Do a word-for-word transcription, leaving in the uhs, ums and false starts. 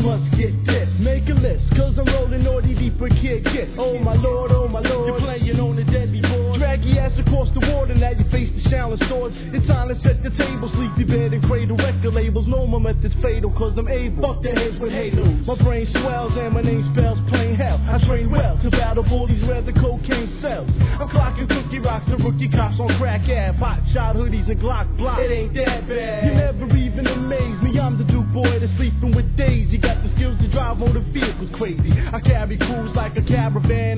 must get this. Make a list, cause I'm rolling naughty deeper kid kid. Oh my lord, oh my lord, you're playing on the deadly board. Drag your ass across the water, now you face the challenge swords. It's time to set the table, sleepy bed and cradle record labels. No my method's fatal, cause I'm able. Fuck the heads with halos. My brain swells and my name spells plain hell. I train well to battle bullies where the cocaine sells. I'm clocking cookie rocks to rookie cops on crack ab. Hot shot hoodies and Glock block. It ain't that bad. You never even amaze me. I'm the Duke boy that's sleeping with Daisy. Got the skills to drive motor vehicles crazy. I carry crews like a caravan.